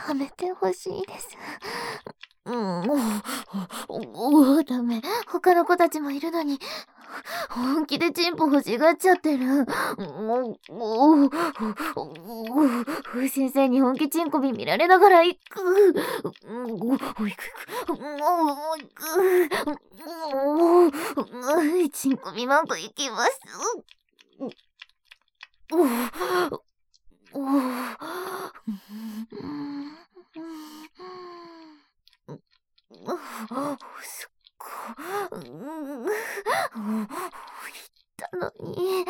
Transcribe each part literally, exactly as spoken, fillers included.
はめてほしいです。うん、もう、おお、ダメ。他の子たちもいるのに、本気でチンポ欲しがっちゃってる。もう、もう、先生に本気チンコビ見られながら行く。行く、行く。もう、行く。もう、チンコビマンコ行きます。おお、おお。すっご、うん、言ったのに、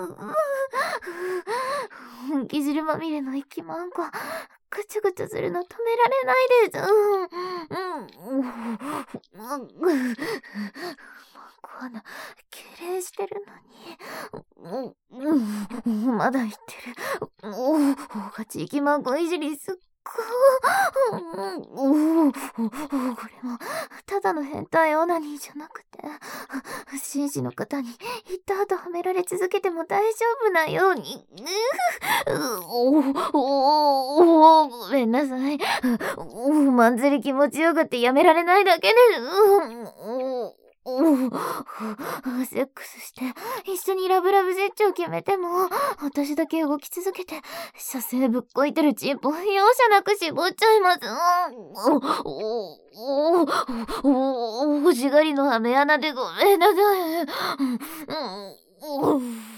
本気汁まみれの息マンコ、ぐちゅぐちゅするの止められないです。うん、うん、マンコ穴、痙攣してるのに、うん、まだ言ってる。おお、ガチ息マンコいじりすっご、おお、これもただの変態オナニーじゃなくて、紳士の方に言った後はめられ続けても大丈夫なように。おお、おごめんなさい。おまんざり気持ちよくてやめられないだけです。おセックスして一緒にラブラブ絶頂決めても私だけ動き続けて射精ぶっこいてるチンポ容赦なく絞っちゃいます。おおおおおおしがりのはめ穴でごめんなさい。